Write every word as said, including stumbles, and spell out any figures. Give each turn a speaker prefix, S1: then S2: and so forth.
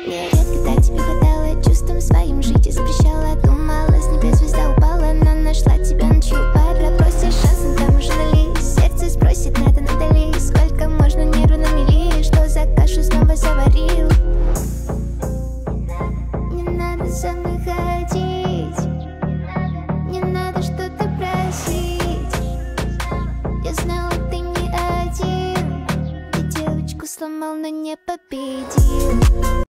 S1: Мне редко так тебе хватало, чувством своим жить и запрещала. Думала, с небес звезда упала, но нашла тебя ночью. Попросишь шанс, но там уже дались. Сердце спросит, надо надали. Сколько можно нервы намели, что за кашу снова заварил. Не надо за мной ходить, не надо что-то просить. Я знала, ты не один, ты девочку сломал, но не победил.